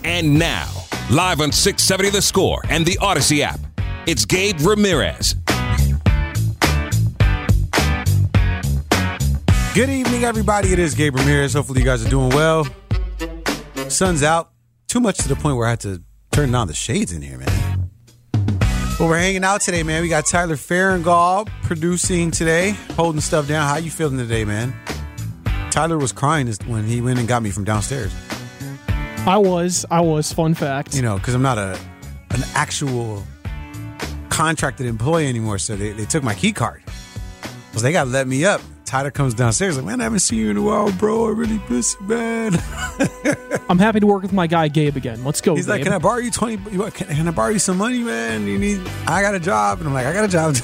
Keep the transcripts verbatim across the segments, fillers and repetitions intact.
And now, live on six seventy The Score and the Odyssey app, it's Gabe Ramirez. Good evening, everybody. It is Gabe Ramirez. Hopefully you guys are doing well. Sun's out. Too much to the point where I had to turn on the shades in here, man. But we're hanging out today, man. We got Tyler Farringall producing today, holding stuff down. How you feeling today, man? Tyler was crying when he went and got me from downstairs. I was. I was. Fun fact. You know, because I'm not a an actual contracted employee anymore, so they, they took my key card. So they got to let me up. Tyler comes downstairs like, man, I haven't seen you in a while, bro. I really miss you, man. I'm happy to work with my guy, Gabe, again. Let's go, He's Gabe. like, can I borrow you twenty? Can, can I borrow you some money, man? You need, I got a job. And I'm like, I got a job.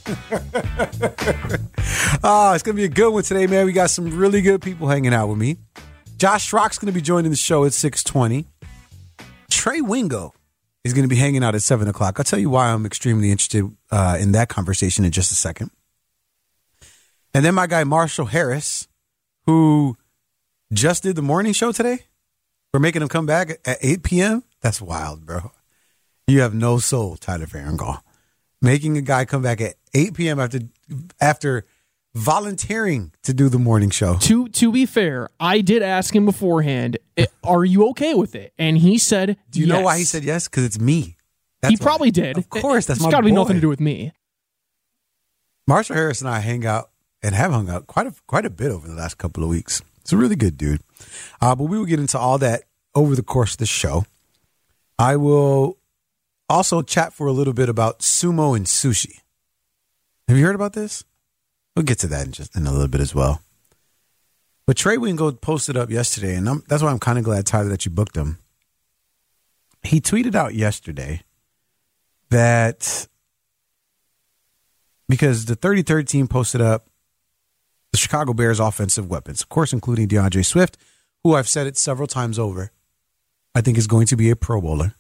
Oh, it's going to be a good one today, man. We got some really good people hanging out with me. Josh Schrock's going to be joining the show at six twenty. Trey Wingo is going to be hanging out at seven o'clock. I'll tell you why I'm extremely interested uh, in that conversation in just a second. And then my guy, Marshall Harris, who just did the morning show today. We're making him come back at eight p.m. That's wild, bro. You have no soul, Tyler Farringall. Making a guy come back at eight p.m. after after volunteering to do the morning show. To to be fair, I did ask him beforehand, are you okay with it? And he said Do you yes. know why he said yes? Because it's me. That's he probably why. did. Of course, that's it's my It's got to be boy. nothing to do with me. Marshall Harris and I hang out and have hung out quite a, quite a bit over the last couple of weeks. It's a really good dude. Uh, but we will get into all that over the course of the show. I will also chat for a little bit about sumo and sushi. Have you heard about this? We'll get to that in just in a little bit as well. But Trey Wingo posted up yesterday, and I'm, that's why I'm kind of glad, Tyler, that you booked him. He tweeted out yesterday that because the thirty-third team posted up the Chicago Bears offensive weapons, of course, including DeAndre Swift, who I've said it several times over, I think is going to be a Pro Bowler.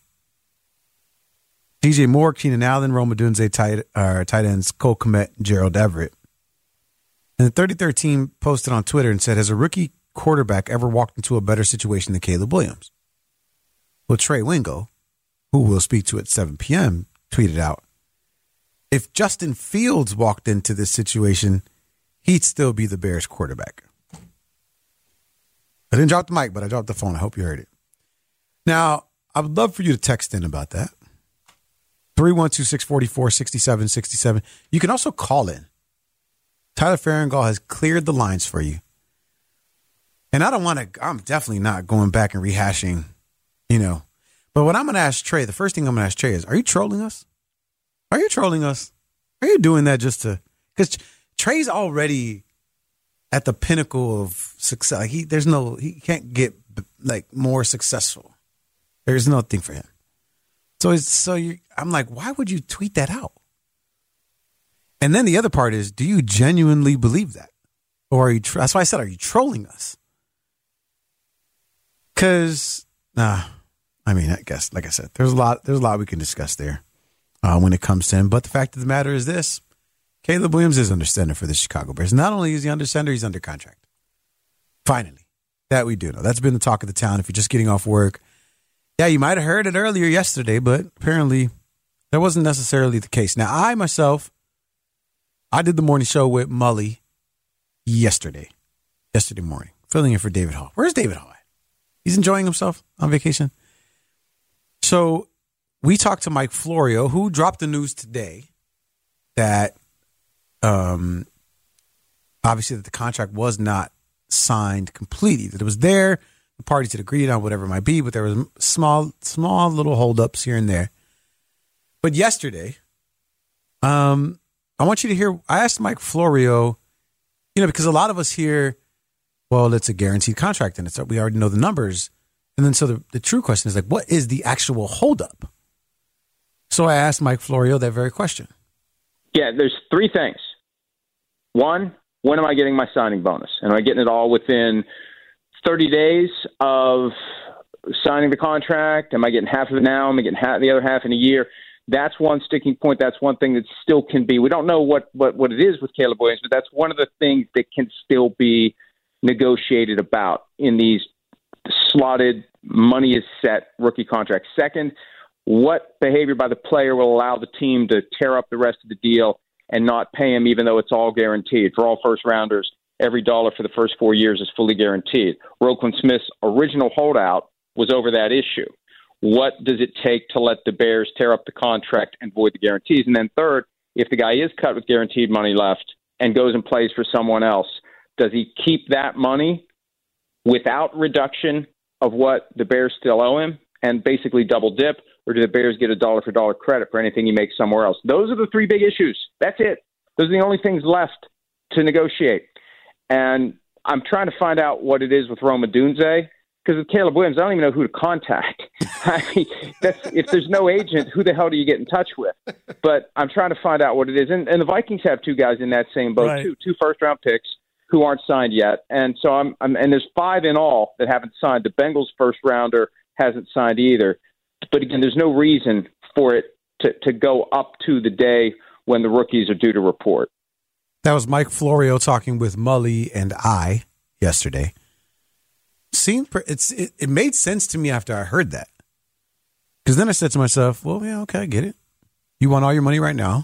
D J Moore, Keenan Allen, Rome Odunze, tight, uh, tight ends, Cole Kmet, Gerald Everett. And the thirty-third team posted on Twitter and said, has a rookie quarterback ever walked into a better situation than Caleb Williams? Well, Trey Wingo, who we'll speak to at seven p.m., tweeted out, if Justin Fields walked into this situation, he'd still be the Bears quarterback. I didn't drop the mic, but I dropped the phone. I hope you heard it. Now, I would love for you to text in about that. three one two, six four four, six seven six seven. You can also call in. Tyler Farringall has cleared the lines for you. And I don't want to, I'm definitely not going back and rehashing, you know. But what I'm going to ask Trey, the first thing I'm going to ask Trey is, are you trolling us? Are you trolling us? Are you doing that just to, because Trey's already at the pinnacle of success. Like he, there's no, he can't get like more successful. There's nothing for him. So, it's, so you, I'm like, why would you tweet that out? And then the other part is, do you genuinely believe that? Or are you, tr- that's why I said, are you trolling us? Because, nah, I mean, I guess, like I said, there's a lot, there's a lot we can discuss there uh, when it comes to him. But the fact of the matter is this, Caleb Williams is under center for the Chicago Bears. Not only is he under center, he's under contract. Finally, that we do know. That's been the talk of the town. If you're just getting off work, yeah, you might have heard it earlier yesterday, but apparently that wasn't necessarily the case. Now, I myself, I did the morning show with Mully yesterday, yesterday morning, filling in for David Hall. Where's David Hall at? He's enjoying himself on vacation. So we talked to Mike Florio, who dropped the news today that um, obviously that the contract was not signed completely, that it was there. The parties had agreed on whatever it might be, but there was small, small little holdups here and there. But yesterday, um, I want you to hear, I asked Mike Florio, you know, because a lot of us hear, well, it's a guaranteed contract and it's we already know the numbers. And then so the, the true question is like, what is the actual holdup? So I asked Mike Florio that very question. Yeah, there's three things. One, when am I getting my signing bonus? And am I getting it all within thirty days of signing the contract? Am I getting half of it now? Am I getting half, the other half in a year? That's one sticking point. That's one thing that still can be. We don't know what, what, what it is with Caleb Williams, but that's one of the things that can still be negotiated about in these slotted, money is set rookie contract. Second, what behavior by the player will allow the team to tear up the rest of the deal and not pay him even though it's all guaranteed? For all first-rounders, every dollar for the first four years is fully guaranteed. Roquan Smith's original holdout was over that issue. What does it take to let the Bears tear up the contract and void the guarantees? And then third, if the guy is cut with guaranteed money left and goes and plays for someone else, does he keep that money without reduction of what the Bears still owe him and basically double dip, or do the Bears get a dollar-for-dollar credit for anything he makes somewhere else? Those are the three big issues. That's it. Those are the only things left to negotiate. And I'm trying to find out what it is with Rome Odunze, because with Caleb Williams, I don't even know who to contact. I mean, that's, if there's no agent, who the hell do you get in touch with? But I'm trying to find out what it is. And, and the Vikings have two guys in that same boat, right. too, two first-round picks who aren't signed yet. And so I'm, I'm and there's five in all that haven't signed. The Bengals first-rounder hasn't signed either. But again, there's no reason for it to, to go up to the day when the rookies are due to report. That was Mike Florio talking with Mully and I yesterday. Seemed it's it, it made sense to me after I heard that, because then I said to myself, "Well, yeah, okay, I get it. You want all your money right now.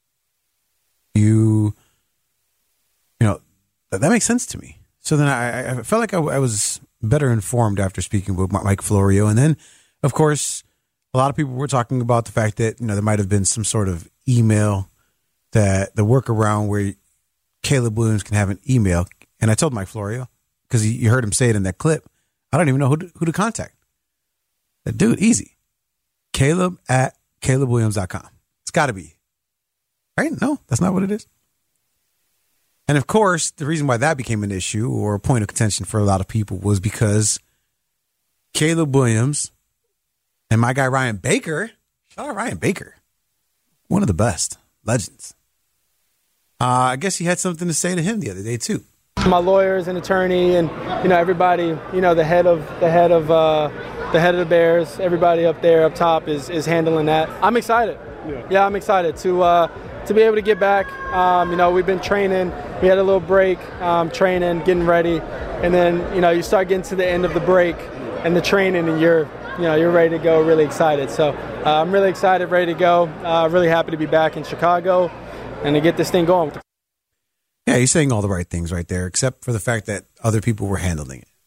You, you know, that, that makes sense to me." So then I, I felt like I, I was better informed after speaking with Mike Florio, and then, of course, a lot of people were talking about the fact that, you know, there might have been some sort of email, that the workaround where Caleb Williams can have an email, and I told Mike Florio, because you heard him say it in that clip, I don't even know who to, who to contact. That dude, easy. Caleb at caleb williams dot com. It's got to be. Right? No, that's not what it is. And of course, the reason why that became an issue or a point of contention for a lot of people was because Caleb Williams and my guy Ryan Baker, shout out Ryan Baker, one of the best, legends. Uh, I guess he had something to say to him the other day too. My lawyers and attorney, and you know everybody, you know the head of the head of uh, the head of the Bears, everybody up there up top is is handling that. I'm excited. Yeah, yeah I'm excited to uh, to be able to get back. Um, you know, we've been training. We had a little break, um, training, getting ready, and then you know you start getting to the end of the break and the training, and you're you know you're ready to go. Really excited. So uh, I'm really excited, ready to go. Uh, really happy to be back in Chicago and to get this thing going. Yeah, he's saying all the right things right there, except for the fact that other people were handling it.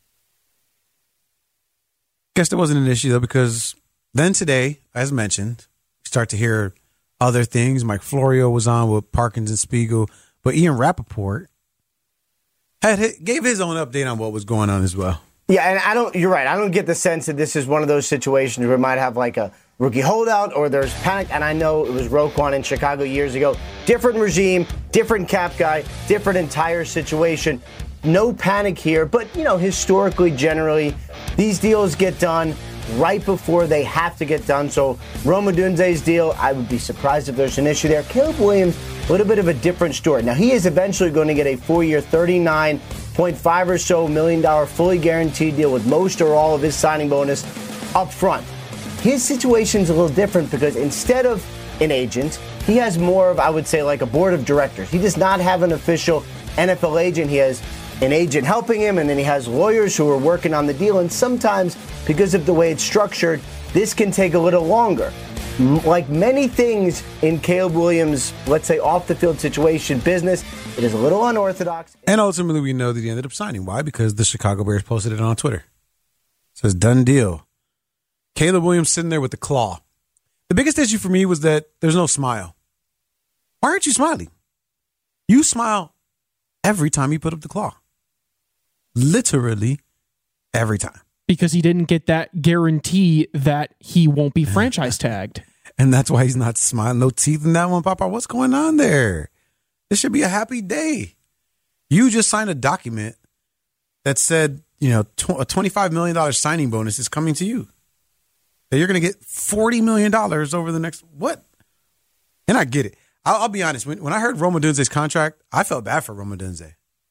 Guess there wasn't an issue, though, because then today, as mentioned, you start to hear other things. Mike Florio was on with Parkins and Spiegel, but Ian Rappaport had gave his own update on what was going on as well. Yeah, and I don't. You're right. I don't get the sense that this is one of those situations where it might have like a rookie holdout or there's panic. And I know it was Roquan in Chicago years ago. Different regime, different cap guy, different entire situation. No panic here. But, you know, historically, generally, these deals get done right before they have to get done. So Rome Odunze's deal, I would be surprised if there's an issue there. Caleb Williams, a little bit of a different story. Now, he is eventually going to get a four-year, thirty-nine point five or so million dollar fully guaranteed deal with most or all of his signing bonus up front. His situation's a little different because instead of an agent, he has more of, I would say, like a board of directors. He does not have an official N F L agent. He has an agent helping him, and then he has lawyers who are working on the deal. And sometimes, because of the way it's structured, this can take a little longer. Like many things in Caleb Williams', let's say, off-the-field situation business, it is a little unorthodox. And ultimately, we know that he ended up signing. Why? Because the Chicago Bears posted it on Twitter. It says, done deal. Caleb Williams sitting there with the claw. The biggest issue for me was that there's no smile. Why aren't you smiling? You smile every time you put up the claw. Literally every time. Because he didn't get that guarantee that he won't be franchise tagged. And that's why he's not smiling. No teeth in that one, Papa. What's going on there? This should be a happy day. You just signed a document that said, you know, a twenty-five million dollars signing bonus is coming to you. That you're going to get forty million dollars over the next, what? And I get it. I'll, I'll be honest. When, when I heard Rome Odunze's contract, I felt bad for Rome Odunze.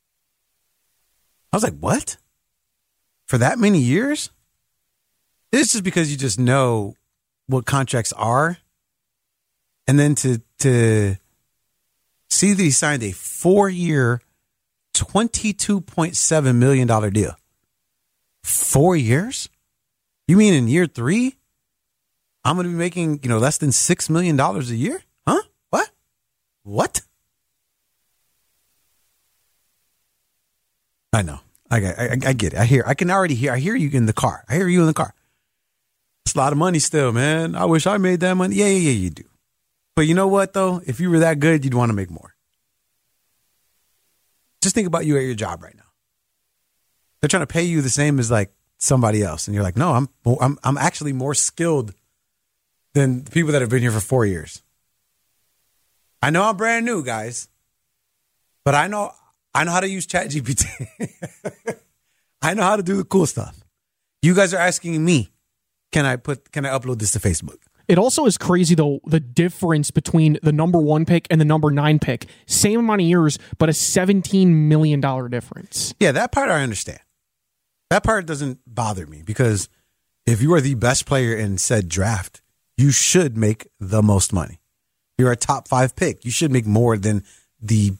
I was like, what? For that many years? It's just because you just know what contracts are. And then to to see that he signed a four-year, twenty-two point seven million dollars deal. Four years? You mean in year three, I'm going to be making, you know, less than six million dollars a year? Huh? What? What? I know. I, I, I get it. I hear. I can already hear. I hear you in the car. I hear you in the car. It's a lot of money still, man. I wish I made that money. Yeah, yeah, yeah, you do. But you know what, though? If you were that good, you'd want to make more. Just think about you at your job right now. They're trying to pay you the same as like somebody else, and you're like, no, I'm I'm I'm actually more skilled than the people that have been here for four years. I know I'm brand new, guys, but I know I know how to use ChatGPT. I know how to do the cool stuff. You guys are asking me, can I put can I upload this to Facebook? It also is crazy, though, the difference between the number one pick and the number nine pick. Same amount of years, but a seventeen million dollars difference. Yeah, that part I understand. That part doesn't bother me because if you are the best player in said draft, you should make the most money. You're a top five pick. You should make more than the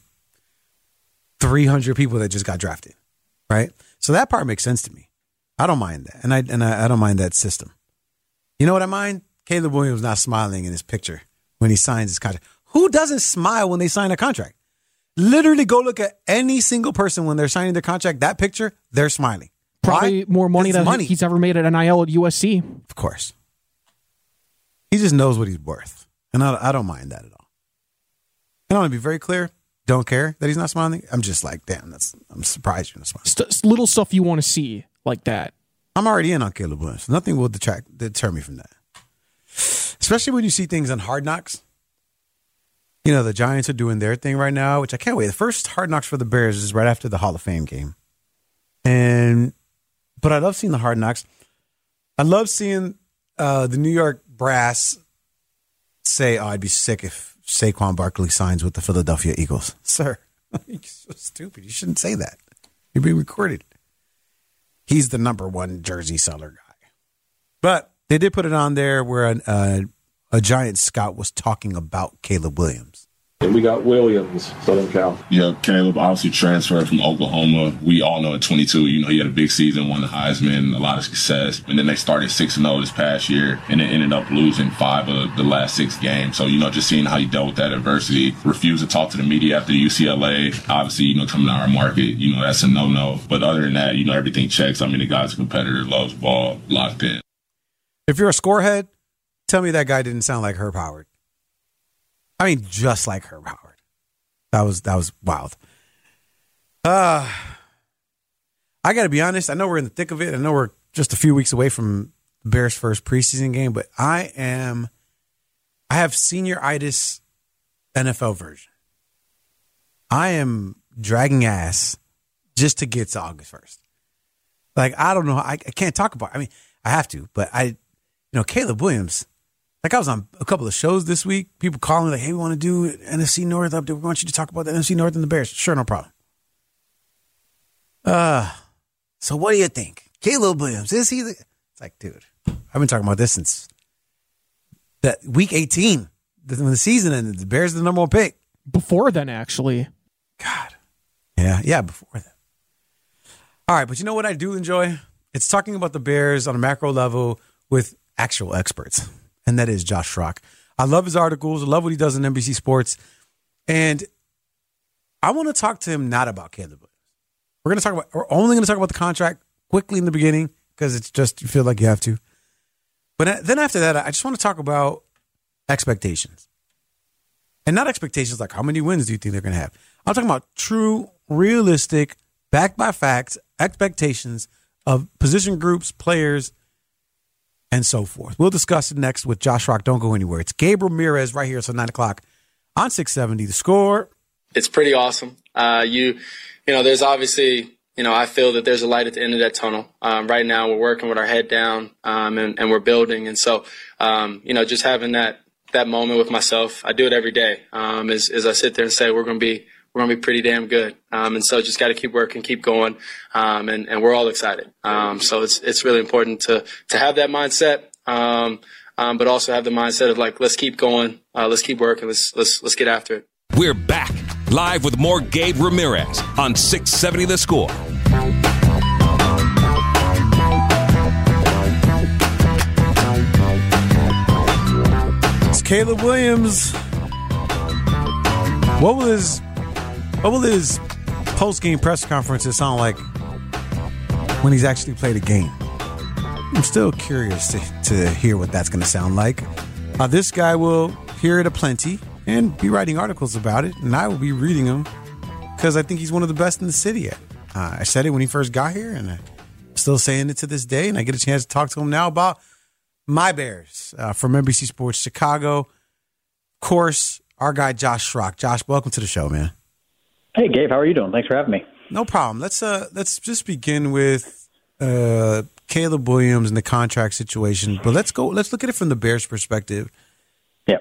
three hundred people that just got drafted, right? So that part makes sense to me. I don't mind that, and I and I, I don't mind that system. You know what I mind? Caleb Williams not smiling in his picture when he signs his contract. Who doesn't smile when they sign a contract? Literally go look at any single person when they're signing their contract. That picture, they're smiling. Probably Why? more money It's than money. he's ever made at N I L at U S C. Of course. He just knows what he's worth. And I, I don't mind that at all. And I want to be very clear. Don't care that he's not smiling. I'm just like, damn, that's I'm surprised you're not smiling. St- little stuff you want to see like that. I'm already in on Caleb Williams. Nothing will detract deter me from that. Especially when you see things on Hard Knocks. You know, the Giants are doing their thing right now, which I can't wait. The first Hard Knocks for the Bears is right after the Hall of Fame game. And, but I love seeing the Hard Knocks. I love seeing uh, the New York brass say, oh, I'd be sick if Saquon Barkley signs with the Philadelphia Eagles. Sir, you're so stupid. You shouldn't say that. You're being recorded. He's the number one jersey seller guy. But they did put it on there where an, uh, a Giant scout was talking about Caleb Williams. And we got Williams, Southern Cal. Yeah, Caleb obviously transferred from Oklahoma. We all know at twenty-two, you know, he had a big season, won the Heisman, a lot of success. And then they started six and oh this past year and then ended up losing five of the last six games. So, you know, just seeing how he dealt with that adversity, refused to talk to the media after the U C L A. Obviously, you know, coming to our market, you know, that's a no-no. But other than that, you know, everything checks. I mean, the guy's a competitor, loves ball, locked in. If you're a scorehead, tell me that guy didn't sound like Herb Howard. I mean, just like Herb Howard. That was that was wild. Uh, I got to be honest. I know we're in the thick of it. I know we're just a few weeks away from the Bears' first preseason game, but I am. I have senior-itis N F L version. I am dragging ass just to get to August first. Like, I don't know. I, I can't talk about it. I mean, I have to, but I, you know, Caleb Williams. Like, I was on a couple of shows this week. People calling like, hey, we want to do N F C North up there. We want you to talk about the N F C North and the Bears. Sure, no problem. Uh, so what do you think? Caleb Williams, is he the... It's like, dude, I've been talking about this since that week eighteen, when the season ended. The Bears are the number one pick. Before then, actually. God. Yeah, yeah, before then. All right, but you know what I do enjoy? It's talking about the Bears on a macro level with actual experts. And that is Josh Schrock. I love his articles. I love what he does on N B C Sports. And I want to talk to him not about Caleb Williams. We're going to talk about, we're only going to talk about the contract quickly in the beginning because it's just, you feel like you have to. But then after that, I just want to talk about expectations. And not expectations like how many wins do you think they're going to have? I'm talking about true, realistic, backed by facts, expectations of position groups, players, and so forth. We'll discuss it next with Josh Schrock. Don't go anywhere. It's Gabe Ramirez right here until nine o'clock on six seventy The Score. It's pretty awesome. Uh, you, you know, there's obviously, you know, I feel that there's a light at the end of that tunnel. Um, right now we're working with our head down um, and, and we're building. And so, um, you know, just having that that moment with myself, I do it every day, um, is, is I sit there and say we're going to be we're going to be pretty damn good. Um, and so just got to keep working, keep going. Um, and, and we're all excited. Um, so it's, it's really important to, to have that mindset. Um, um, but also have the mindset of like, let's keep going. Uh, let's keep working. Let's, let's, let's get after it. We're back live with more Gabe Ramirez on six seventy The Score. Caleb Williams. What will his what will his post game press conferences sound like when he's actually played a game? I'm still curious to, to hear what that's going to sound like. Uh, this guy will hear it aplenty and be writing articles about it, and I will be reading them because I think he's one of the best in the city yet. Uh, I said it when he first got here, and I'm still saying it to this day, and I get a chance to talk to him now about my Bears uh, from N B C Sports Chicago. Of course, our guy Josh Schrock. Josh, welcome to the show, man. Hey, Gabe, how are you doing? Thanks for having me. No problem. Let's uh, let's just begin with uh, Caleb Williams and the contract situation. But let's go. Let's look at it from the Bears' perspective. Yeah.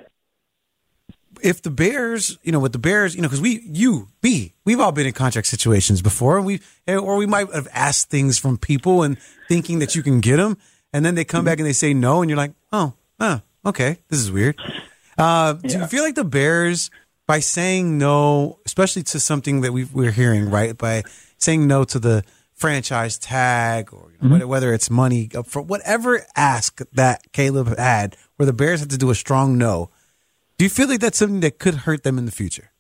If the Bears, you know, with the Bears, you know, because we, you, we, we've all been in contract situations before, and we, or we might have asked things from people and thinking that you can get them, and then they come back and they say no, and you're like, oh, oh, okay, this is weird. Uh, yeah. Do you feel like the Bears, by saying no, especially to something that we we're hearing, right, by saying no to the franchise tag, or you know, mm-hmm. whether it's money for whatever ask that Caleb had, where the Bears had to do a strong no. Do you feel like that's something that could hurt them in the future?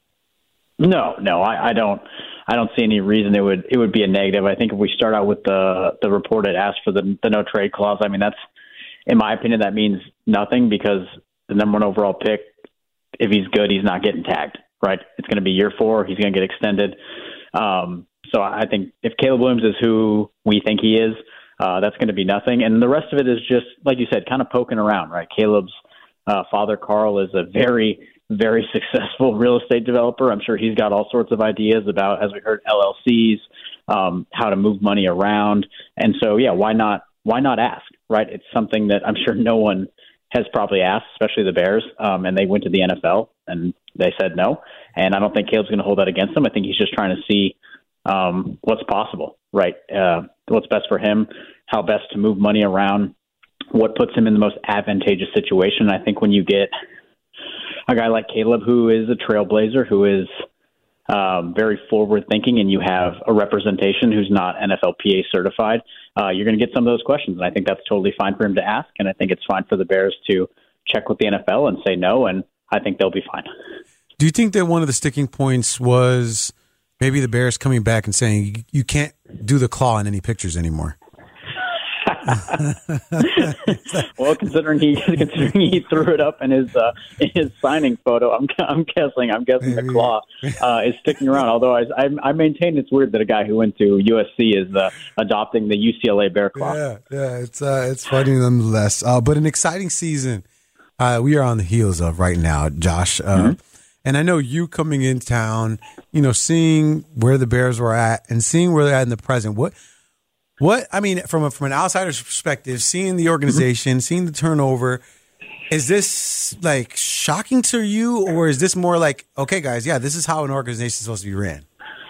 No, no, I, I don't. I don't see any reason it would it would be a negative. I think if we start out with the the report that asked for the the no trade clause, I mean that's, in my opinion, that means nothing because the number one overall pick, if he's good, he's not getting tagged, right? It's going to be year four. He's going to get extended. Um, so I think if Caleb Williams is who we think he is, uh, that's going to be nothing. And the rest of it is just, like you said, kind of poking around, right? Caleb's Uh, Father Carl is a very, very successful real estate developer. I'm sure he's got all sorts of ideas about, as we heard, L L Cs, um, how to move money around. And so, yeah, why not? Why not ask, right? It's something that I'm sure no one has probably asked, especially the Bears. Um, and they went to the N F L and they said no. And I don't think Caleb's going to hold that against him. I think he's just trying to see um, what's possible, right? Uh, what's best for him, how best to move money around, what puts him in the most advantageous situation. I think when you get a guy like Caleb, who is a trailblazer, who is um, very forward thinking, and you have a representation who's not N F L P A certified, uh, you're going to get some of those questions. And I think that's totally fine for him to ask. And I think it's fine for the Bears to check with the N F L and say no. And I think they'll be fine. Do you think that one of the sticking points was maybe the Bears coming back and saying you can't do the claw in any pictures anymore? Well, considering he considering he threw it up in his uh, in his signing photo, I'm I'm guessing I'm guessing the claw uh, is sticking around. Although I, I I maintain it's weird that a guy who went to U S C is uh, adopting the U C L A bear claw. Yeah, yeah, it's uh, it's funny nonetheless. Uh, but an exciting season uh, we are on the heels of right now, Josh. Uh, mm-hmm. And I know you coming in town, you know, seeing where the Bears were at and seeing where they're at in the present. What. What I mean, from a, from an outsider's perspective, seeing the organization, mm-hmm. seeing the turnover, is this like shocking to you, or is this more like, okay, guys, yeah, this is how an organization is supposed to be ran?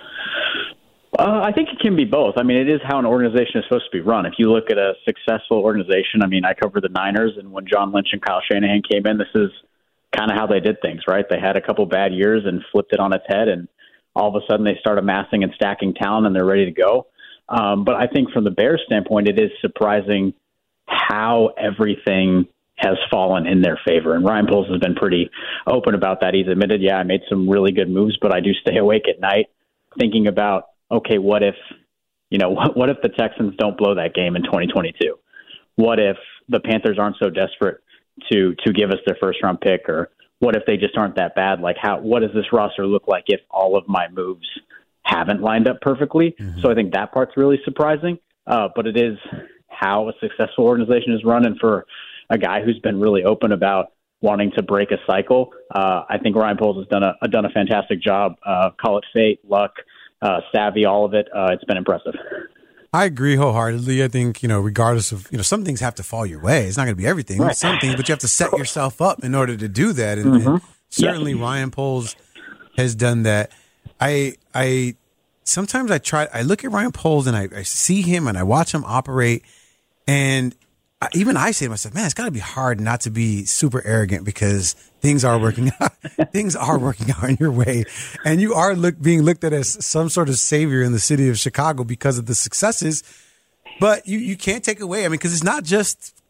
Uh, I think it can be both. I mean, it is how an organization is supposed to be run. If you look at a successful organization, I mean, I covered the Niners, and when John Lynch and Kyle Shanahan came in, this is kind of how they did things, right? They had a couple bad years and flipped it on its head, and all of a sudden they start amassing and stacking talent, and they're ready to go. Um, but I think from the Bears standpoint, it is surprising how everything has fallen in their favor. And Ryan Poles has been pretty open about that. He's admitted, yeah, I made some really good moves, but I do stay awake at night thinking about, okay, what if, you know, what, what if the Texans don't blow that game in twenty twenty-two? What if the Panthers aren't so desperate to to give us their first round pick? Or what if they just aren't that bad? Like, how, what does this roster look like if all of my moves haven't lined up perfectly? Mm-hmm. So I think that part's really surprising. Uh, but it is how a successful organization is run. And for a guy who's been really open about wanting to break a cycle, uh, I think Ryan Poles has done a, done a fantastic job. Uh, call it fate, luck, uh, savvy, all of it. Uh, it's been impressive. I agree wholeheartedly. I think, you know, regardless of, you know, some things have to fall your way. It's not going to be everything, right. Some things, but you have to set yourself up in order to do that. And, mm-hmm. and certainly yeah. Ryan Poles has done that. I I sometimes I try I look at Ryan Poles and I, I see him and I watch him operate, and I, even I say to myself, man, it's got to be hard not to be super arrogant because things are working out. Things are working out in your way, and you are look, being looked at as some sort of savior in the city of Chicago because of the successes. But you, you can't take away. I mean, because it's not just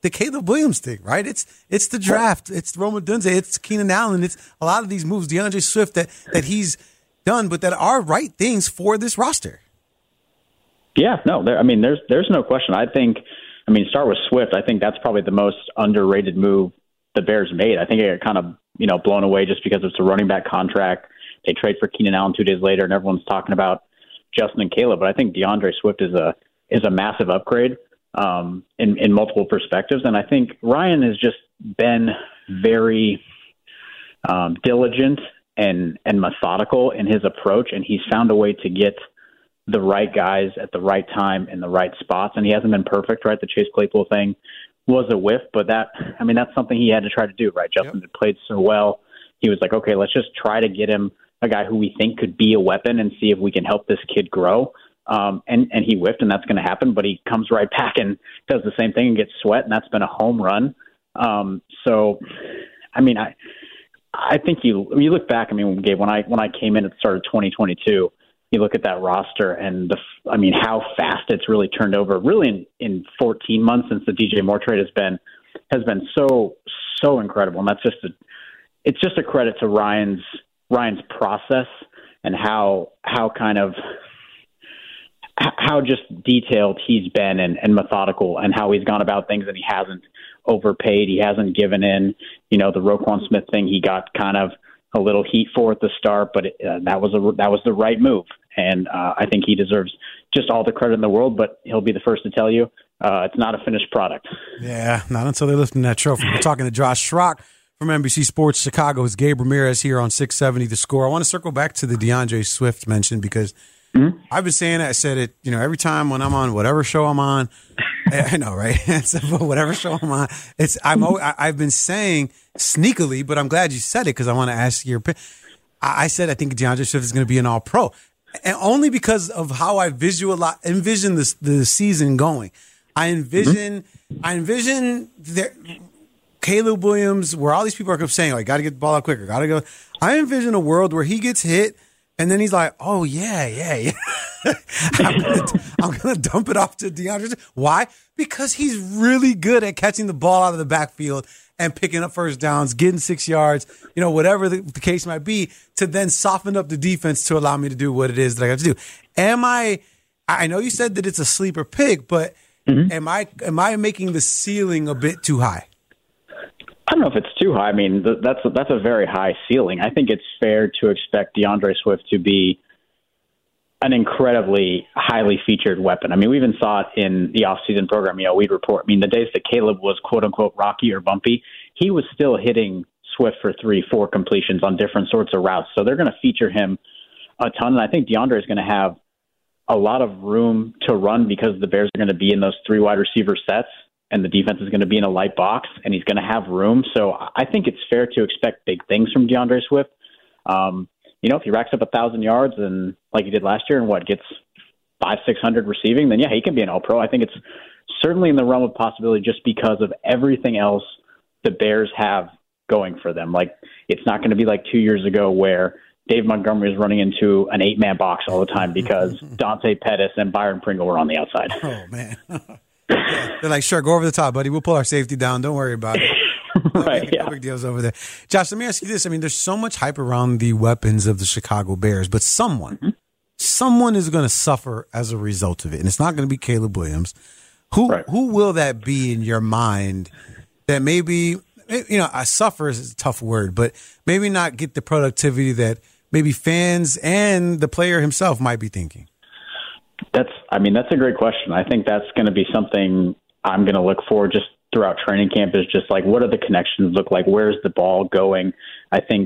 the Caleb Williams thing, right? It's it's the draft. It's Rome Odunze. It's Keenan Allen. It's a lot of these moves, DeAndre Swift, that, that he's done, but that are right things for this roster. Yeah, no, there, I mean, there's there's no question. I think, I mean, start with Swift. I think that's probably the most underrated move the Bears made. I think it got kind of, you know, blown away just because it's a running back contract. They trade for Keenan Allen two days later, and everyone's talking about Justin and Caleb. But I think DeAndre Swift is a is a massive upgrade um, in in multiple perspectives. And I think Ryan has just been very um, diligent and and methodical in his approach, and he's found a way to get the right guys at the right time in the right spots. And he hasn't been perfect, right? The Chase Claypool thing was a whiff, but that, I mean, that's something he had to try to do, right? Justin yep. had played so well. He was like, okay, let's just try to get him a guy who we think could be a weapon and see if we can help this kid grow. Um, and, and he whiffed, and that's going to happen, but he comes right back and does the same thing and gets sweat, and that's been a home run. Um, so, I mean, I I think you you look back, I mean, Gabe, when I, when I came in at the start of twenty twenty-two, you look at that roster and the, I mean, how fast it's really turned over. Really, in, in fourteen months since the D J Moore trade has been has been so so incredible, and that's just a it's just a credit to Ryan's Ryan's process and how how kind of how just detailed he's been and, and methodical, and how he's gone about things, and he hasn't overpaid, he hasn't given in. You know, the Roquan Smith thing, he got kind of a little heat for at the start, but it, uh, that was a that was the right move. And uh, I think he deserves just all the credit in the world, but he'll be the first to tell you uh, it's not a finished product. Yeah, not until they lift that trophy. We're talking to Josh Schrock from N B C Sports Chicago. It's Gabe Ramirez here on six seventy The Score. I want to circle back to the DeAndre Swift mention because mm-hmm. I've been saying it. I said it, you know, every time when I'm on whatever show I'm on. I know, right? Whatever show I'm on, it's I'm. I've been saying sneakily, but I'm glad you said it because I want to ask your opinion. I said I think DeAndre Swift is going to be an All-Pro. And only because of how I visualize, envision this, the season going. I envision, mm-hmm. I envision there, Caleb Williams, where all these people are saying, like, got to get the ball out quicker, got to go. I envision a world where he gets hit, and then he's like, oh, yeah, yeah, yeah. I'm going to dump it off to DeAndre. Why? Because he's really good at catching the ball out of the backfield and picking up first downs, getting six yards, you know, whatever the, the case might be, to then soften up the defense to allow me to do what it is that I got to do. Am I, I know you said that it's a sleeper pick, but mm-hmm. am I am I making the ceiling a bit too high? I don't know if it's too high. I mean, that's a, that's a very high ceiling. I think it's fair to expect DeAndre Swift to be an incredibly highly featured weapon. I mean, we even saw it in the offseason program. You know, we'd report, I mean, the days that Caleb was quote unquote rocky or bumpy, he was still hitting Swift for three, four completions on different sorts of routes. So they're going to feature him a ton. And I think DeAndre is going to have a lot of room to run because the Bears are going to be in those three wide receiver sets and the defense is going to be in a light box and he's going to have room. So I think it's fair to expect big things from DeAndre Swift. Um, You know, if he racks up a thousand yards and like he did last year and what gets five, six hundred receiving, then yeah, he can be an All-Pro. I think it's certainly in the realm of possibility just because of everything else the Bears have going for them. Like it's not going to be like two years ago where Dave Montgomery is running into an eight-man box all the time because Dante Pettis and Byron Pringle were on the outside. Oh man, they're like, sure, go over the top, buddy. We'll pull our safety down. Don't worry about it. Right, yeah. No big deals over there. Josh, let me ask you this. I mean, there's so much hype around the weapons of the Chicago Bears, but someone, mm-hmm. someone is going to suffer as a result of it. And it's not going to be Caleb Williams. Who right. who will that be in your mind that maybe, you know, I suffer is a tough word, but maybe not get the productivity that maybe fans and the player himself might be thinking? That's, I mean, that's a great question. I think that's going to be something I'm going to look for just throughout training camp is just like, what do the connections look like? Where's the ball going? I think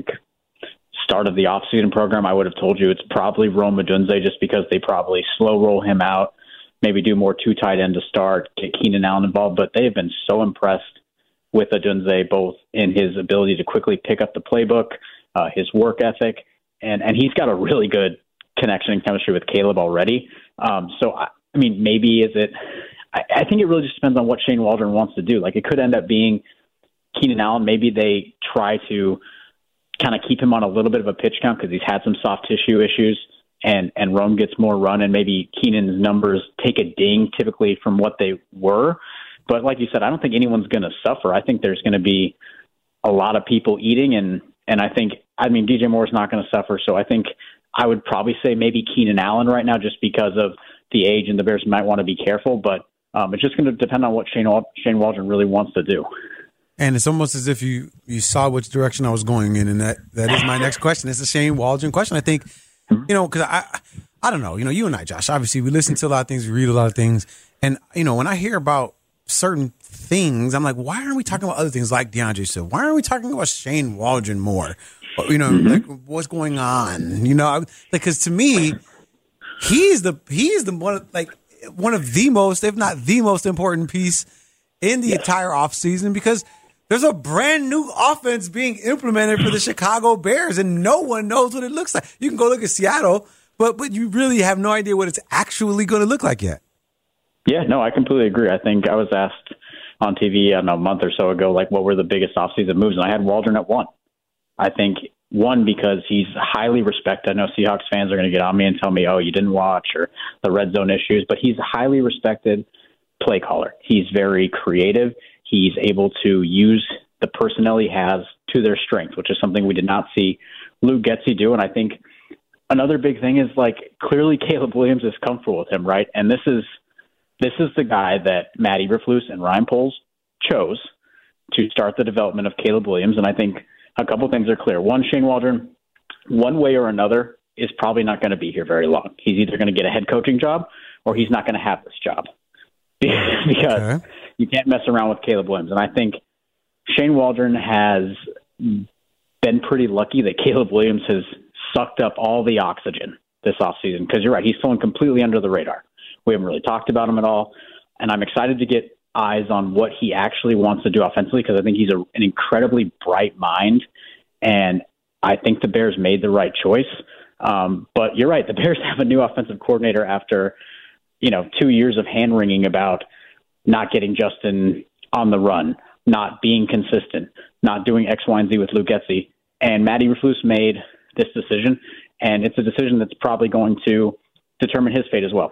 start of the offseason program, I would have told you it's probably Rome Odunze just because they probably slow roll him out, maybe do more two tight end to start, get Keenan Allen involved. But they've been so impressed with Odunze, both in his ability to quickly pick up the playbook, uh, his work ethic, and, and he's got a really good connection and chemistry with Caleb already. Um, so, I, I mean, maybe is it – I think it really just depends on what Shane Waldron wants to do. Like it could end up being Keenan Allen. Maybe they try to kind of keep him on a little bit of a pitch count because he's had some soft tissue issues and, and Rome gets more run and maybe Keenan's numbers take a ding typically from what they were. But like you said, I don't think anyone's going to suffer. I think there's going to be a lot of people eating, and and I think, I mean, D J Moore's not going to suffer. So I think I would probably say maybe Keenan Allen right now, just because of the age, and the Bears might want to be careful. But um, it's just going to depend on what Shane Shane Waldron really wants to do. And it's almost as if you, you saw which direction I was going in, and that, that is my next question. It's a Shane Waldron question. I think, you know, because I I don't know, you know, you and I, Josh, obviously we listen to a lot of things, we read a lot of things, and, you know, when I hear about certain things, I'm like, why aren't we talking about other things like DeAndre said? Why aren't we talking about Shane Waldron more? Or, you know, mm-hmm. like what's going on? You know, because to me, he's the he's the one like one of the most, if not the most important piece in the yeah. entire offseason, because there's a brand new offense being implemented for the Chicago Bears, and no one knows what it looks like. You can go look at Seattle, but but you really have no idea what it's actually going to look like yet. Yeah, no, I completely agree. I think I was asked on T V, I don't know, a month or so ago, like, what were the biggest offseason moves? And I had Waldron at one. I think, one, because he's highly respected. I know Seahawks fans are going to get on me and tell me, oh, you didn't watch, or the red zone issues, but he's a highly respected play caller. He's very creative. He's able to use the personnel he has to their strength, which is something we did not see Luke Getsy do. And I think another big thing is, like, clearly Caleb Williams is comfortable with him, right? And this is this is the guy that Matt Eberflus and Ryan Poles chose to start the development of Caleb Williams. And I think a couple things are clear. One, Shane Waldron, one way or another, is probably not going to be here very long. He's either going to get a head coaching job or he's not going to have this job. Because okay. you can't mess around with Caleb Williams. And I think Shane Waldron has been pretty lucky that Caleb Williams has sucked up all the oxygen this offseason. Because you're right, he's flown completely under the radar. We haven't really talked about him at all. And I'm excited to get eyes on what he actually wants to do offensively, because I think he's a, an incredibly bright mind. And I think the Bears made the right choice. Um, but you're right, the Bears have a new offensive coordinator after – you know, two years of hand-wringing about not getting Justin on the run, not being consistent, not doing X, Y, and Z with Luke Getsy. And Matt Eberflus made this decision, and it's a decision that's probably going to determine his fate as well.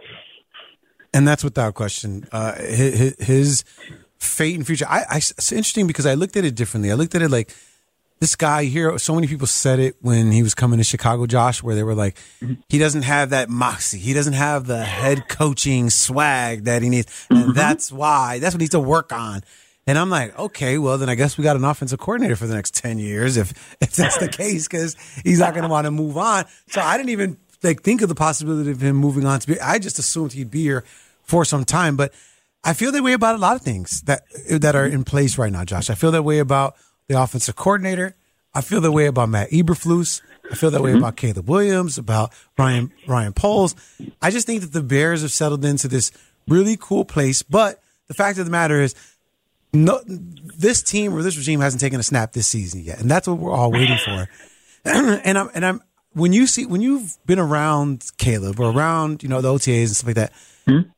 And that's without question. Uh, his, his fate and future. I, I, it's interesting because I looked at it differently. I looked at it like, this guy here, so many people said it when he was coming to Chicago, Josh, where they were like, mm-hmm. he doesn't have that moxie. He doesn't have the head coaching swag that he needs. And mm-hmm. that's why, that's what he needs to work on. And I'm like, okay, well, then I guess we got an offensive coordinator for the next ten years if, if that's the case, because he's not going to want to move on. So I didn't even like think of the possibility of him moving on to be, I just assumed he'd be here for some time. But I feel that way about a lot of things that, that are in place right now, Josh. I feel that way about the offensive coordinator. I feel that way about Matt Eberflus. I feel that way about Caleb Williams, about Ryan Ryan Poles. I just think that the Bears have settled into this really cool place. But the fact of the matter is, no, this team or this regime hasn't taken a snap this season yet, and that's what we're all waiting for. and I'm and I'm when you see when you've been around Caleb or around you know the O T As and stuff like that. Hmm?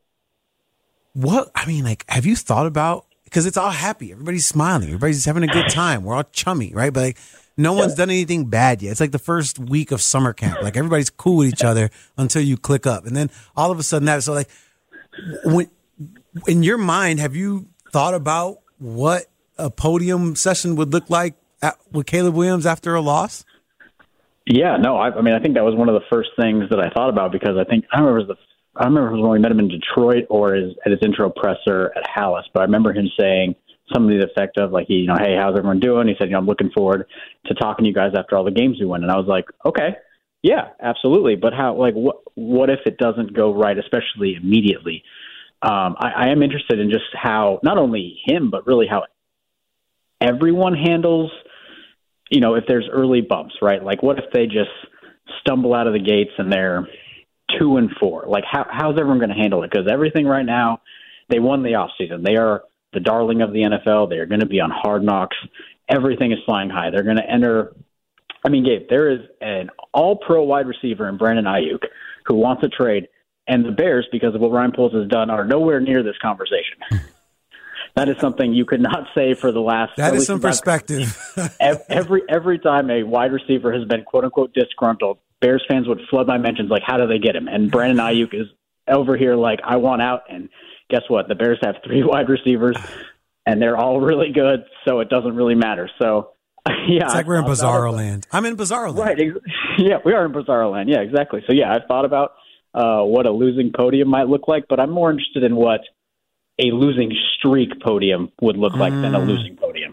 What I mean, like, have you thought about? Because it's all happy. Everybody's smiling. Everybody's having a good time. We're all chummy, right? But like, no one's done anything bad yet. It's like the first week of summer camp. Like, everybody's cool with each other until you click up. And then all of a sudden that, so like, when, in your mind, have you thought about what a podium session would look like at, with Caleb Williams after a loss? Yeah, no, I, I mean, I think that was one of the first things that I thought about, because I think, I don't remember if it was the I remember when we met him in Detroit or his, at his intro presser at Hallis, but I remember him saying something to the effect of, like, you know, hey, how's everyone doing? He said, you know, I'm looking forward to talking to you guys after all the games we win. And I was like, okay, yeah, absolutely. But how, like, what, what if it doesn't go right, especially immediately? Um, I, I am interested in just how, not only him, but really how everyone handles, you know, if there's early bumps, right? Like, what if they just stumble out of the gates and they're two and four? Like, how, how's everyone going to handle it? Because everything right now, they won the offseason. They are the darling of the N F L. They are going to be on Hard Knocks. Everything is flying high. They're going to enter. I mean, Gabe, there is an all-pro wide receiver in Brandon Ayuk who wants a trade, and the Bears, because of what Ryan Poles has done, are nowhere near this conversation. That is something you could not say for the last. That is some perspective. every every time a wide receiver has been quote unquote disgruntled, Bears fans would flood my mentions like, how do they get him? And Brandon Ayuk is over here like, I want out, and guess what? The Bears have three wide receivers, and they're all really good, so it doesn't really matter. So, yeah. It's like we're in Bizarro land. I'm in Bizarro land. Right. Ex- yeah, we are in Bizarro land. Yeah, exactly. So, yeah, I've thought about uh, what a losing podium might look like, but I'm more interested in what a losing streak podium would look like mm. than a losing podium.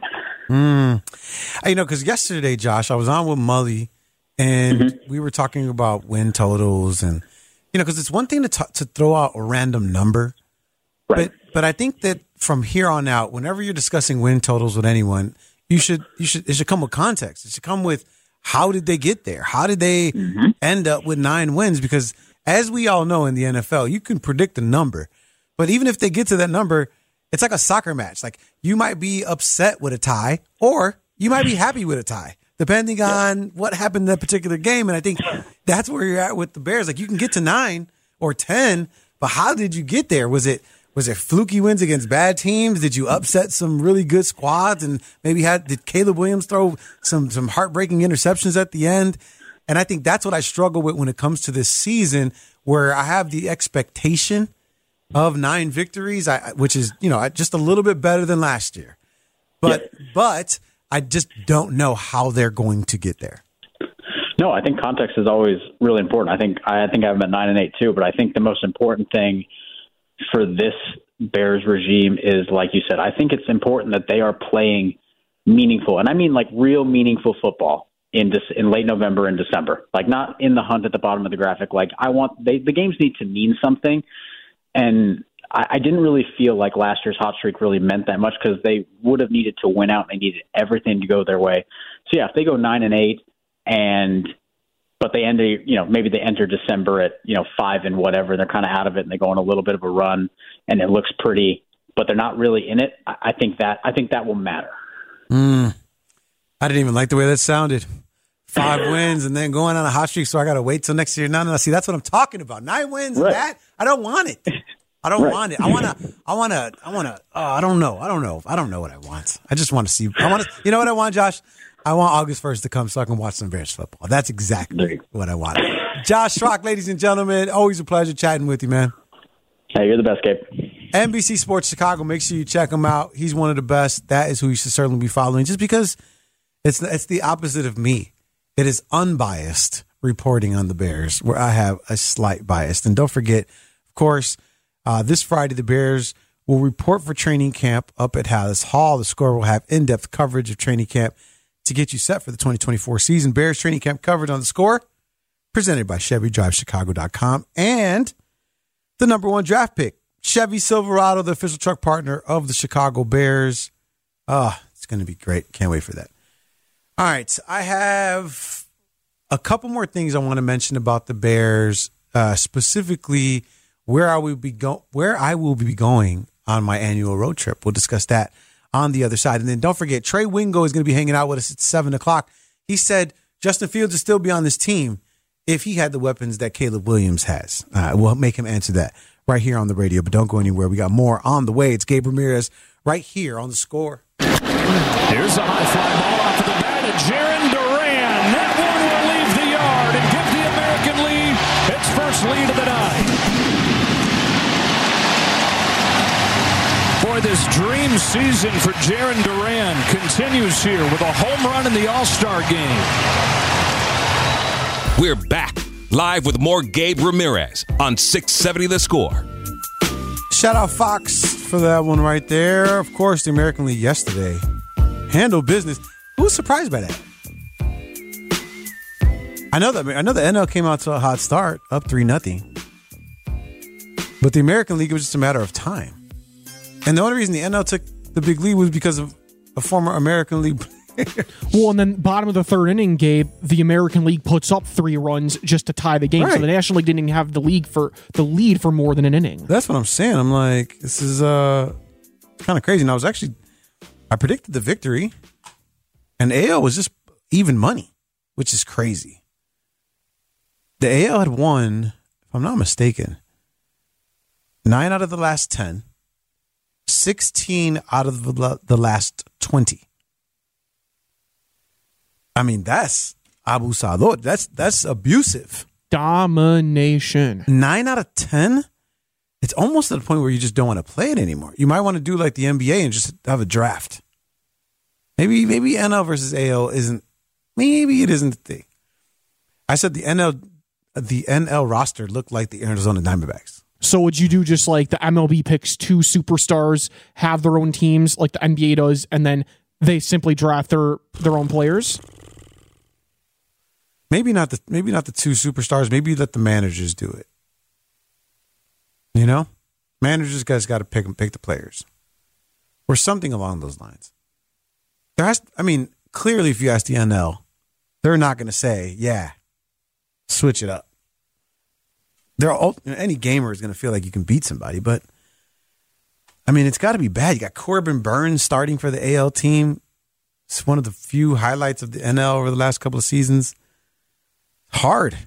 Mm. You know, because yesterday, Josh, I was on with Mully, and mm-hmm. we were talking about win totals, and you know, because it's one thing to t- to throw out a random number, right? But but I think that from here on out, whenever you're discussing win totals with anyone, you should you should it should come with context. It should come with how did they get there? How did they mm-hmm. end up with nine wins? Because as we all know in the N F L, you can predict a number. But even if they get to that number, it's like a soccer match. Like you might be upset with a tie or you might be happy with a tie, depending on what happened in that particular game. And I think that's where you're at with the Bears. Like you can get to nine or ten, but how did you get there? Was it was it fluky wins against bad teams? Did you upset some really good squads and maybe had did Caleb Williams throw some some heartbreaking interceptions at the end? And I think that's what I struggle with when it comes to this season, where I have the expectation of nine victories, I, which is, you know, just a little bit better than last year. But yeah. but I just don't know how they're going to get there. No, I think context is always really important. I think I think I have them at nine and eight too, but I think the most important thing for this Bears regime is, like you said, I think it's important that they are playing meaningful, and I mean like real meaningful football in this, in late November and December. Like not in the hunt at the bottom of the graphic. Like I want they, the games need to mean something. And I, I didn't really feel like last year's hot streak really meant that much because they would have needed to win out. And they needed everything to go their way. So, yeah, if they go nine and eight and but they end, you know, maybe they enter December at, you know, five and whatever, they're kind of out of it and they go on a little bit of a run and it looks pretty, but they're not really in it. I, I think that I think that will matter. Mm. I didn't even like the way that sounded. Five wins and then going on a hot streak, so I got to wait till next year. No, no, no. See, that's what I'm talking about. Nine wins right. and that, I don't want it. I don't right. want it. I want to, I want to, I want to, oh, I don't know. I don't know. I don't know what I want. I just want to see, I want to, you know what I want, Josh? I want August first to come so I can watch some Bears football. That's exactly what I want. Josh Schrock, ladies and gentlemen, always a pleasure chatting with you, man. Hey, you're the best, Gabe. N B C Sports Chicago, make sure you check him out. He's one of the best. That is who you should certainly be following just because it's it's the opposite of me. It is unbiased reporting on the Bears, where I have a slight bias. And don't forget, of course, uh, this Friday, the Bears will report for training camp up at Hallis Hall. The Score will have in-depth coverage of training camp to get you set for the twenty twenty-four season. Bears training camp coverage on the Score, presented by Chevy Drive Chicago dot com and the number one draft pick, Chevy Silverado, the official truck partner of the Chicago Bears. Oh, it's going to be great. Can't wait for that. All right, I have a couple more things I want to mention about the Bears, uh, specifically where I will be go- where I will be going on my annual road trip. We'll discuss that on the other side. And then don't forget, Trey Wingo is going to be hanging out with us at seven o'clock. He said Justin Fields would still be on this team if he had the weapons that Caleb Williams has. Uh, we'll make him answer that right here on the radio, but don't go anywhere. We got more on the way. It's Gabe Ramirez right here on the Score. Here's a high fly ball off of the bat. Jarren Duran. That one will leave the yard and give the American League its first lead of the night. Boy, this dream season for Jarren Duran continues here with a home run in the All-Star game. We're back live with more Gabe Ramirez on six seventy The Score. Shout out Fox for that one right there. Of course, the American League yesterday handled business. Who was surprised by that? I know that I know the N L came out to a hot start, up three nothing. But the American League, it was just a matter of time. And the only reason the N L took the big lead was because of a former American League player. Well, and then bottom of the third inning, Gabe, the American League puts up three runs just to tie the game. Right. So the National League didn't even have the league for the lead for more than an inning. That's what I'm saying. I'm like, this is uh kind of crazy. And I was actually I predicted the victory. And A L was just even money, which is crazy. The A L had won, if I'm not mistaken, nine out of the last ten, sixteen out of the, the last twenty. I mean, that's abusador. That's that's abusive. Domination. Nine out of ten? it's almost to the point where you just don't want to play it anymore. You might want to do like the N B A and just have a draft. Maybe maybe N L versus A L isn't, maybe it isn't the thing. I said the N L the N L roster looked like the Arizona Diamondbacks. So would you do just like the M L B picks two superstars, have their own teams like the N B A does, and then they simply draft their, their own players? Maybe not the maybe not the two superstars. Maybe let the managers do it. You know, managers guys got to pick pick the players, or something along those lines. There has, I mean, clearly, if you ask the N L, they're not going to say, "Yeah, switch it up." They're all, any gamer is going to feel like you can beat somebody, but I mean, it's got to be bad. You got Corbin Burns starting for the A L team. It's one of the few highlights of the N L over the last couple of seasons. Hard,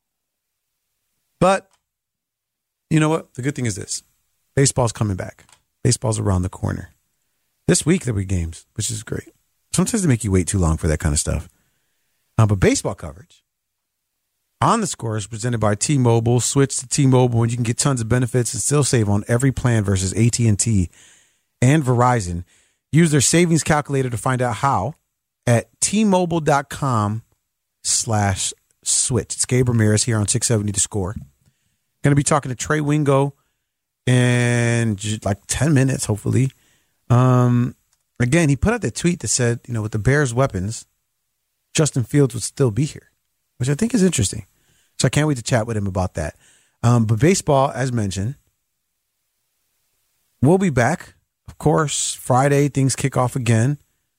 but you know what? The good thing is this. Baseball's coming back. Baseball's around the corner. This week there'll be games, which is great. Sometimes they make you wait too long for that kind of stuff. Uh, but baseball coverage on The Score is presented by T-Mobile. Switch to T-Mobile and you can get tons of benefits and still save on every plan versus A T and T and Verizon. Use their savings calculator to find out how at T-Mobile.com slash switch. It's Gabe Ramirez here on six seventy The Score. Going to be talking to Trey Wingo in just like ten minutes, hopefully. Um, again, he put out that tweet that said, you know, with the Bears' weapons, Justin Fields would still be here, which I think is interesting. So I can't wait to chat with him about that. Um, but baseball, as mentioned, we'll be back. Of course, Friday, things kick off again.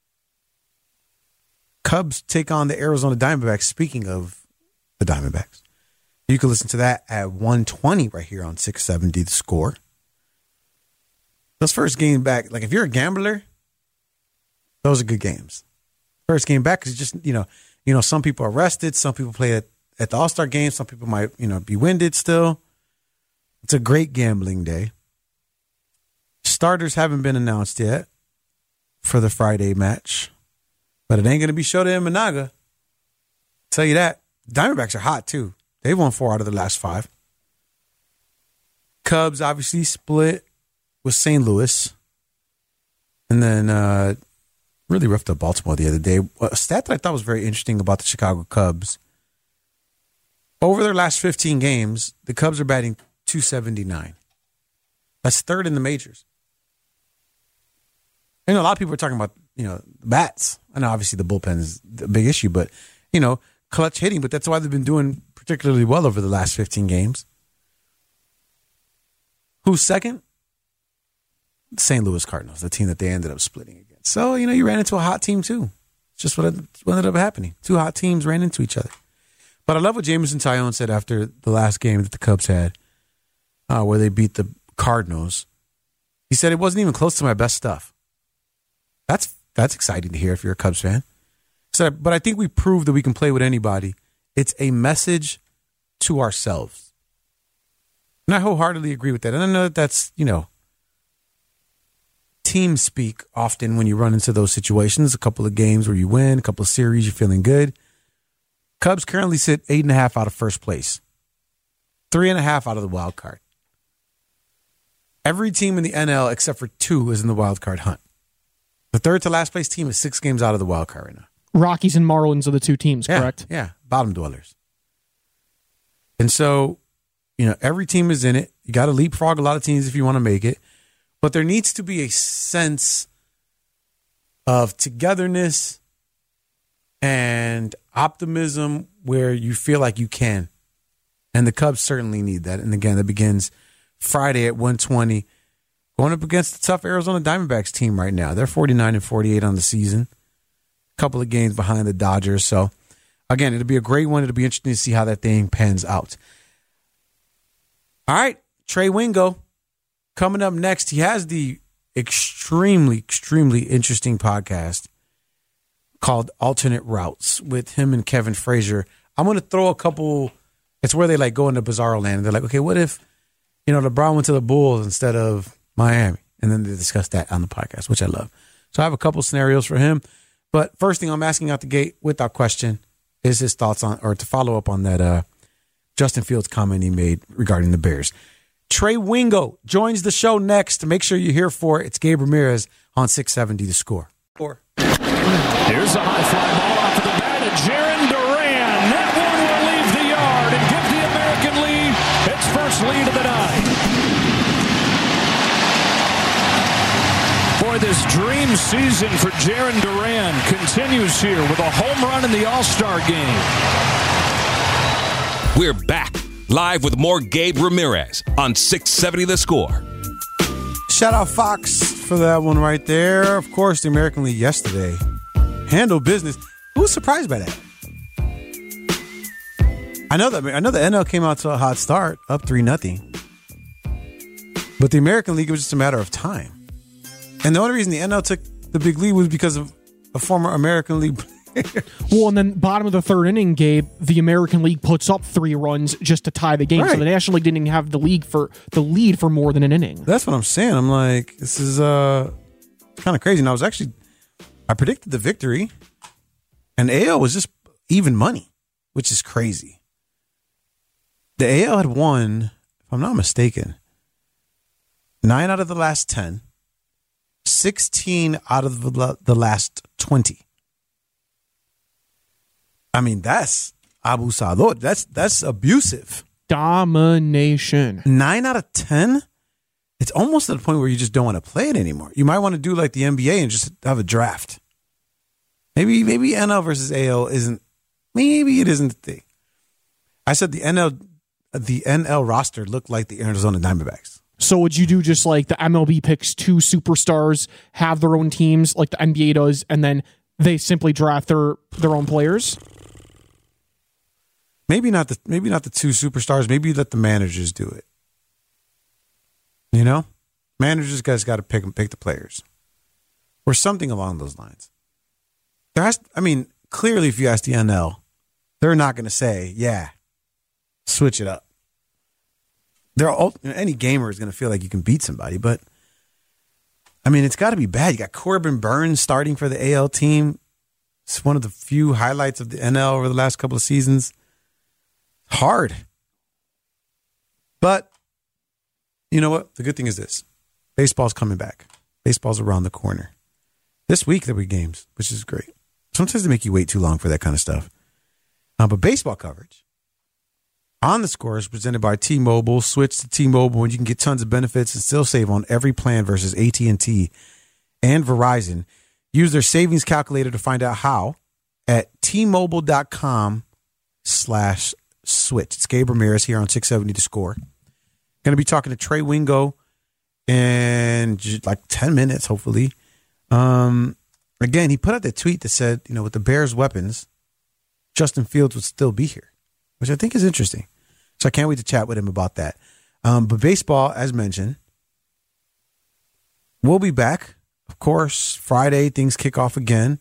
Cubs take on the Arizona Diamondbacks. Speaking of the Diamondbacks, you can listen to that at one twenty right here on six seventy The Score. Those first game back, like if you're a gambler, those are good games. First game back is just, you know, you know, some people are rested, some people play at, at the All-Star game, some people might, you know, be winded still. It's a great gambling day. Starters haven't been announced yet for the Friday match, but it ain't going to be Shota Imanaga. Tell you that. Diamondbacks are hot too. They've won four out of the last five. Cubs obviously split with Saint Louis. And then uh, really roughed up Baltimore the other day. A stat that I thought was very interesting about the Chicago Cubs. Over their last fifteen games, the Cubs are batting two seventy-nine. That's third in the majors. I know a lot of people are talking about, you know, bats. I know obviously the bullpen is the big issue, but, you know, clutch hitting. But that's why they've been doing particularly well over the last fifteen games. Who's second? Saint Louis Cardinals, the team that they ended up splitting against. So, you know, you ran into a hot team too. It's just what ended up happening. Two hot teams ran into each other. But I love what Jameson Taillon said after the last game that the Cubs had, uh, where they beat the Cardinals. He said it wasn't even close to my best stuff. That's that's exciting to hear if you're a Cubs fan. So, but I think we proved that we can play with anybody. It's a message to ourselves. And I wholeheartedly agree with that. And I know that that's, you know, team speak often when you run into those situations. A couple of games where you win, a couple of series, you're feeling good. Cubs currently sit eight and a half out of first place. Three and a half out of the wild card. Every team in the N L except for two is in the wild card hunt. The third to last place team is six games out of the wild card right now. Rockies and Marlins are the two teams, yeah, correct? Yeah, bottom dwellers. And so, you know, every team is in it. You got to leapfrog a lot of teams if you want to make it. But there needs to be a sense of togetherness and optimism where you feel like you can. And the Cubs certainly need that. And again, that begins Friday at one twenty. Going up against the tough Arizona Diamondbacks team right now. They're forty-nine and forty-eight on the season. A couple of games behind the Dodgers. So, again, it'll be a great one. It'll be interesting to see how that thing pans out. All right, Trey Wingo coming up next. He has the extremely, extremely interesting podcast called Alternate Routes with him and Kevin Frazier. I'm going to throw a couple. It's where they like go into bizarro land. And they're like, okay, what if, you know, LeBron went to the Bulls instead of Miami? And then they discuss that on the podcast, which I love. So I have a couple scenarios for him. But first thing I'm asking out the gate without question is his thoughts on, or to follow up on that uh, Justin Fields comment he made regarding the Bears. Trey Wingo joins the show next. Make sure you're here for it. It's Gabe Ramirez on six seventy The Score. Four. Here's a high fly ball off of the bat, and Jaron Duran. That one will leave the yard and give the American League its first lead of the night. Boy, this dream season for Jaron Duran continues here with a home run in the All-Star game. We're back live with more Gabe Ramirez on six seventy The Score. Shout out Fox for that one right there. Of course, the American League yesterday handled business. Who was surprised by that? I know that I know the N L came out to a hot start, up three nothing. But the American League, it was just a matter of time. And the only reason the N L took the big lead was because of a former American League player. Well, and then bottom of the third inning, Gabe, the American League puts up three runs just to tie the game. Right. So the National League didn't even have the league for the lead for more than an inning. That's what I'm saying. I'm like, this is uh, kind of crazy. And I was actually, I predicted the victory, and A L was just even money, which is crazy. The A L had won, if I'm not mistaken, nine out of the last ten, sixteen out of the, the last twenty. I mean, that's abusador. That's that's abusive. Domination. Nine out of ten? It's almost at the point where you just don't want to play it anymore. You might want to do like the N B A and just have a draft. Maybe maybe N L versus A L isn't, maybe it isn't the thing. I said the N L the N L roster looked like the Arizona Diamondbacks. So would you do just like the M L B picks two superstars, have their own teams like the N B A does, and then they simply draft their, their own players? Maybe not the maybe not the two superstars. Maybe let the managers do it. You know, managers guys got to pick pick the players, or something along those lines. There has, I mean, clearly, if you ask the N L, they're not going to say, "Yeah, switch it up." They're all, any gamer is going to feel like you can beat somebody, but I mean, it's got to be bad. You got Corbin Burns starting for the A L team. It's one of the few highlights of the N L over the last couple of seasons. Hard. But you know what? The good thing is this. Baseball's coming back. Baseball's around the corner. This week there'll be games, which is great. Sometimes they make you wait too long for that kind of stuff. Uh, but baseball coverage on The Score is presented by T-Mobile. Switch to T-Mobile and you can get tons of benefits and still save on every plan versus A T and T and Verizon. Use their savings calculator to find out how at T-Mobile.com slash switch. It's Gabe Ramirez here on six seventy The Score. Going to be talking to Trey Wingo in just like ten minutes, hopefully. Um, again, he put out that tweet that said, you know, with the Bears' weapons, Justin Fields would still be here, which I think is interesting. So I can't wait to chat with him about that. Um, but baseball, as mentioned, we'll be back. Of course, Friday, things kick off again.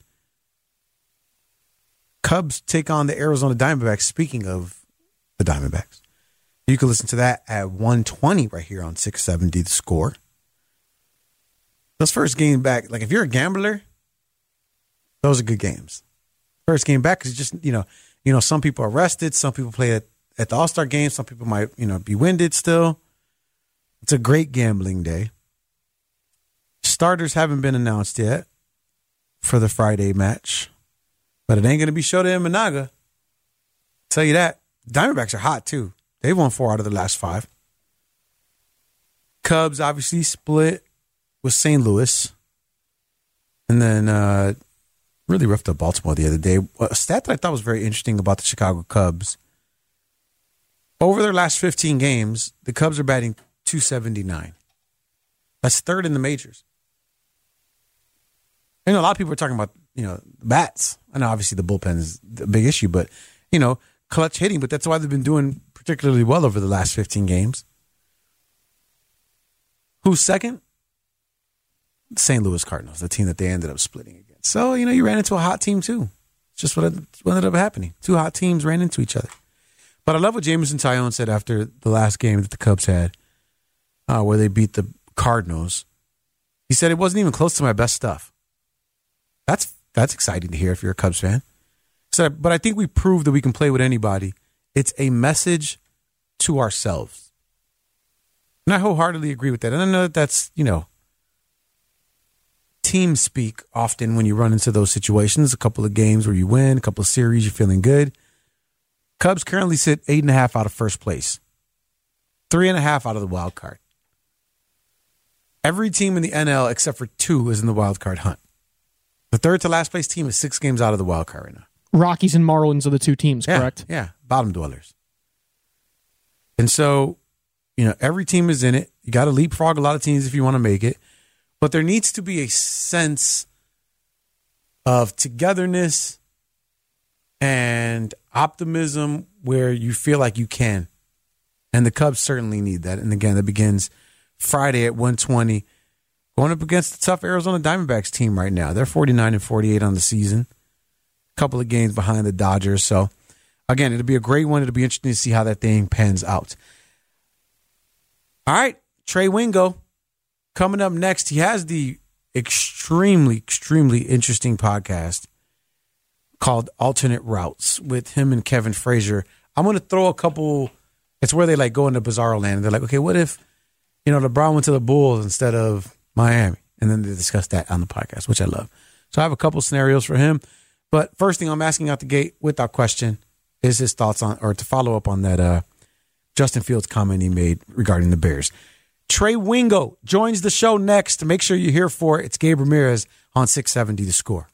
Cubs take on the Arizona Diamondbacks. Speaking of the Diamondbacks, you can listen to that at one twenty right here on six seventy The Score. Those first game back, like if you're a gambler, those are good games. First game back is just, you know, you know, some people are rested, some people play at, at the All-Star game, some people might, you know, be winded still. It's a great gambling day. Starters haven't been announced yet for the Friday match, but it ain't going to be Shota Imanaga. Tell you that. Diamondbacks are hot too. They've won four out of the last five. Cubs obviously split with Saint Louis. And then uh, really roughed up Baltimore the other day. A stat that I thought was very interesting about the Chicago Cubs. Over their last fifteen games, the Cubs are batting two seventy-nine. That's third in the majors. I know a lot of people are talking about, you know, bats. I know obviously the bullpen is the big issue, but, you know, clutch hitting, but that's why they've been doing particularly well over the last fifteen games. Who's second? Saint Louis Cardinals, the team that they ended up splitting against. So, you know, you ran into a hot team too. It's just what ended up happening. Two hot teams ran into each other. But I love what Jameson Taillon said after the last game that the Cubs had, uh, where they beat the Cardinals. He said it wasn't even close to my best stuff. That's that's exciting to hear if you're a Cubs fan. So, but I think we proved that we can play with anybody. It's a message to ourselves. And I wholeheartedly agree with that. And I know that that's, you know, team speak often when you run into those situations. A couple of games where you win, a couple of series, you're feeling good. Cubs currently sit eight and a half out of first place, three and a half out of the wild card. Every team in the N L except for two is in the wild card hunt. The third to last place team is six games out of the wild card right now. Rockies and Marlins are the two teams, yeah, correct? Yeah, bottom dwellers. And so, you know, every team is in it. You got to leapfrog a lot of teams if you want to make it. But there needs to be a sense of togetherness and optimism where you feel like you can. And the Cubs certainly need that. And again, that begins Friday at one twenty, going up against the tough Arizona Diamondbacks team right now. They're forty-nine and forty-eight on the season. A couple of games behind the Dodgers. So, again, it'll be a great one. It'll be interesting to see how that thing pans out. All right, Trey Wingo coming up next. He has the extremely, extremely interesting podcast called Alternate Routes with him and Kevin Frazier. I'm going to throw a couple. It's where they like go into bizarro land. And they're like, okay, what if, you know, LeBron went to the Bulls instead of Miami? And then they discuss that on the podcast, which I love. So I have a couple scenarios for him. But first thing I'm asking out the gate with our question is his thoughts on, or to follow up on that uh, Justin Fields comment he made regarding the Bears. Trey Wingo joins the show next. Make sure you're here for it. It's Gabe Ramirez on six seventy The Score.